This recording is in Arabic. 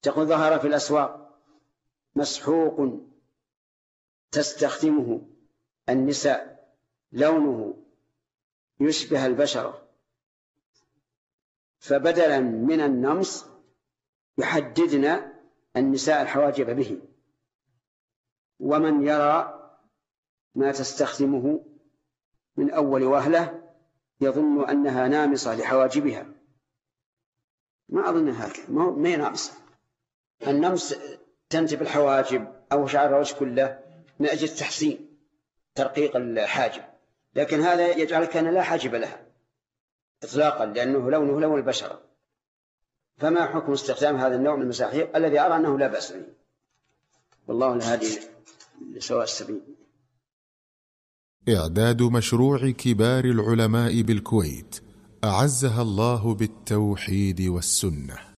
تقول ظهر في الأسواق مسحوق تستخدمه النساء لونه يشبه البشرة، فبدلا من النمص يحددن النساء الحواجب به، ومن يرى ما تستخدمه من أول وهلة يظن أنها نامصة لحواجبها. ما أظنها هكذا، ما هي نامصة. النمص تنتب الحواجب أو شعر الوجه كله من أجل التحسين ترقيق الحاجب، لكن هذا يجعل كان لا حاجب لها إطلاقا لأنه لونه لون البشرة. فما حكم استخدام هذا النوع من المساحيق الذي أرى أنه لا بأس به؟ والله الهادي لسواء السبيل. إعداد مشروع كبار العلماء بالكويت أعزها الله بالتوحيد والسنة.